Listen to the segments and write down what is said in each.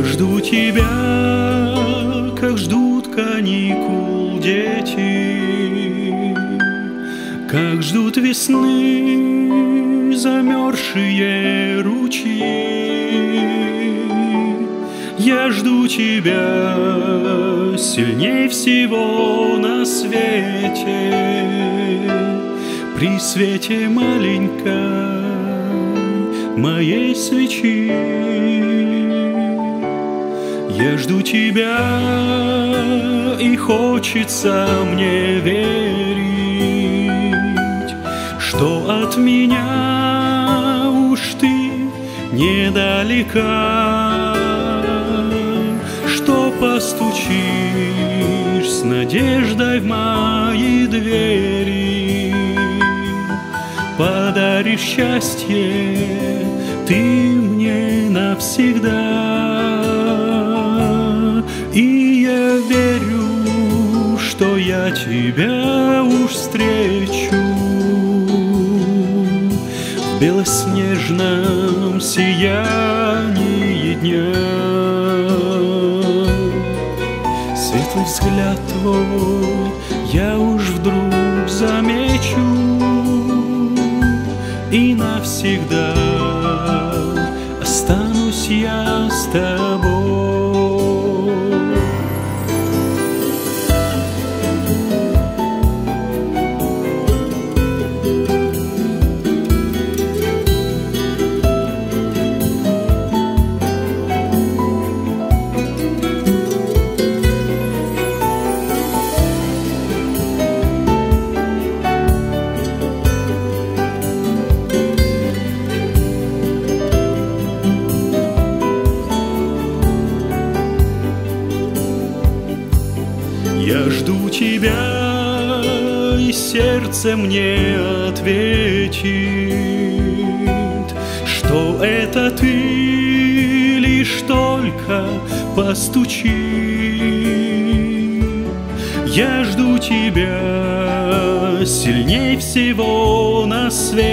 жду тебя, как ждут каникул дети, как ждут весны замерзшие ручьи. Я жду тебя сильней всего на свете, при свете маленькой моей свечи. Я жду тебя, и хочется мне верить, что от меня уж ты недалека, что постучишь с надеждой в мои двери, подаришь счастье ты мне навсегда. И я верю, что я тебя уж встречу в белоснежном сиянии дня. Светлый взгляд твой я уж вдруг замечу, и навсегда останусь я с тобой. Я жду тебя, и сердце мне ответит, что это ты, лишь только постучи. Я жду тебя сильней всего на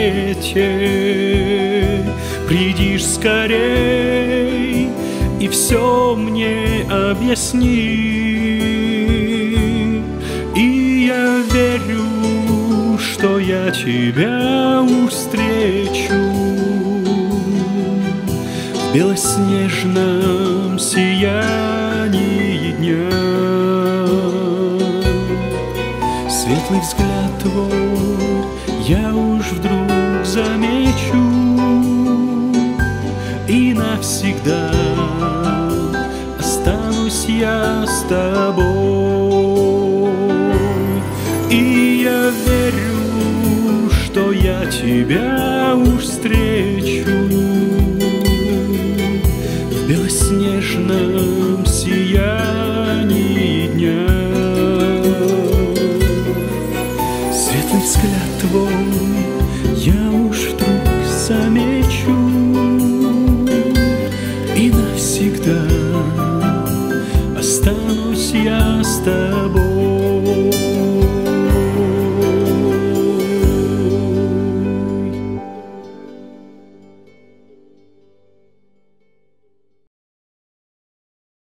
свете, придишь скорей и все мне объясни. И я верю, что я тебя уж встречу в белоснежном сиянии дня. Светлый взгляд твой я уж вдруг замечу, и навсегда останусь я с тобой. И я верю, что я тебя уж встречу в белоснежном сиянии дня. Светлый взгляд твой я уж вдруг замечу, и навсегда останусь я с тобой.